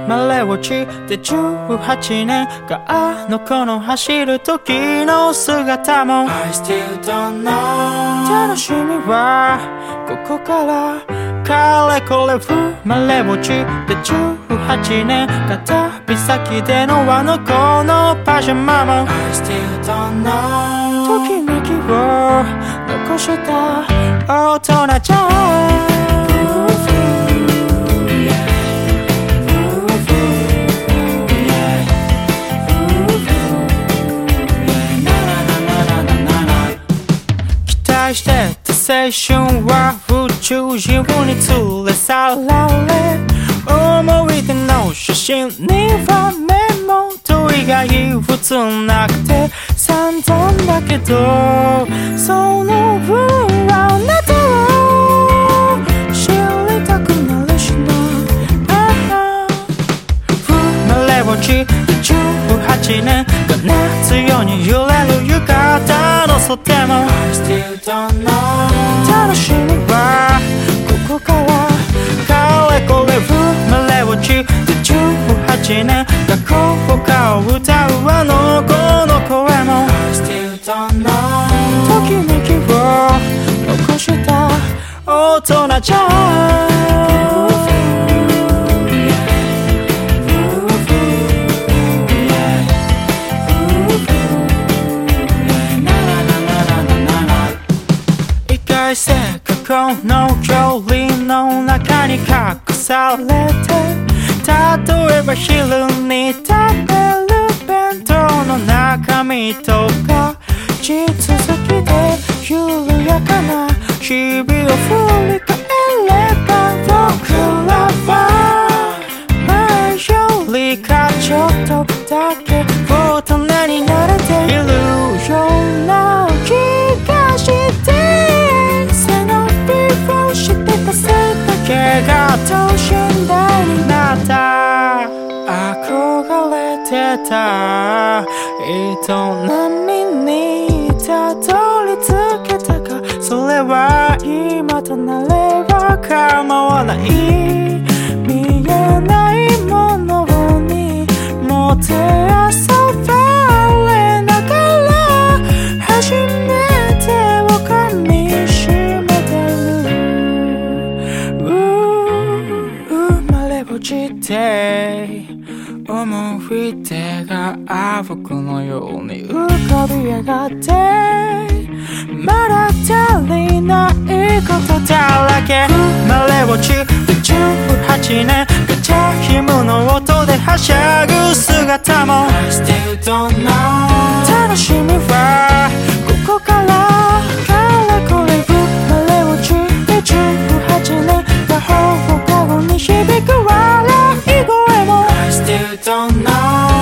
まれ落ちて18年があの子の走る時の姿も I still don't know 楽しみはここからかれこれ生まれ落ちて18年が旅先でのあの子のパジャマも I still don't know ときめきを残した大人じゃ期待してた青春は宇宙人に連れ去られ思い出の写真にはメモと以外普通なくて散々だけどその分あなたを知りたくなるしな生まれ落ち18年が夏ように揺れる浴衣の袖も I still don't know 楽しみはここからかれこれ生まれ落ち18年が効果を歌うあの子の声も I still don't know ときめきを残した大人じゃ過去の距離の中に隠されて例えば昼に食べる弁当の中身とか地続きで緩やかな日々を振り返れば僕らは前よりかちょっとだけ大人になれているような気がしてが等身大になった憧れてた営みにたどり着けたかそれは今となれば構わない見えないものにもてあそばれながら初めてを噛みしめ落ちて思い出が僕のように浮かび上がってまだ足りないことだらけ生まれ落ちて18年ガチャヒムの音ではしゃぐ姿も I still don't know 楽しみはここからかれこれ生まれ落ちて18年が放課後に響く笑い声も I still don't know